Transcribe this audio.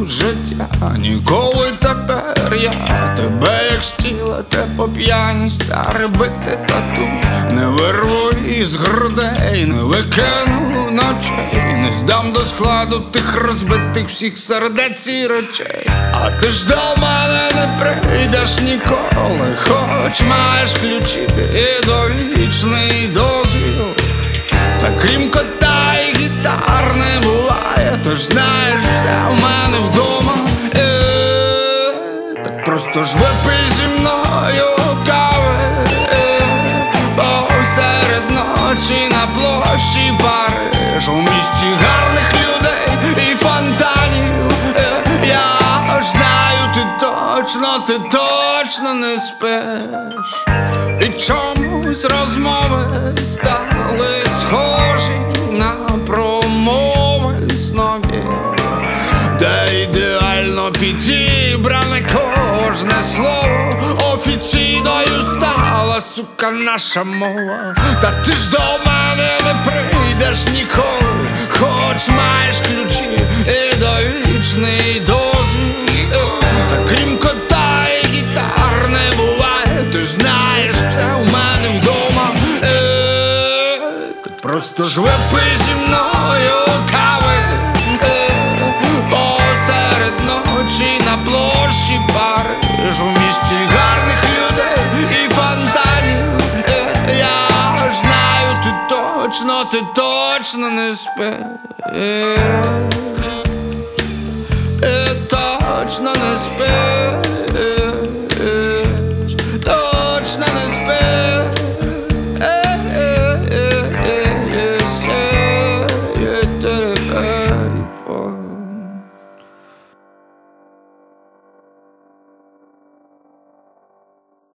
життя. Ніколи тепер я тебе як стіла, те по п'яні старе бити тату. Не вирву із грудей, не викину ночей, не здам до складу тих розбитих всіх сердець і речей. А ти ж до мене не прийдеш ніколи, хоч маєш ключі і довічний дозвіл. Та крім кота і гітар не буває, ти ж знаєш, все в мене вдома. Так просто ж випий зі мною кави, посеред ночі на площі Париж, у місті гарних людей і фонтанів. Я ж знаю, ти точно не спиш. І чомусь розмови стали схожі на промови снобів, де ідеально підібране кожне слово, офіційною стала, сука, наша мова. Та ти ж до мене не прийдеш ніколи, хоч маєш ключі і довічний дозвіл. Та крім кота і гітар не буває, ти ж знаєш, все у мене вдома. Просто ж випий зі мною кави, посеред ночі на площі Париж, у місті гарних людей і фонтанів. Я ж знаю, ти точно не спиш. Точно не спиш.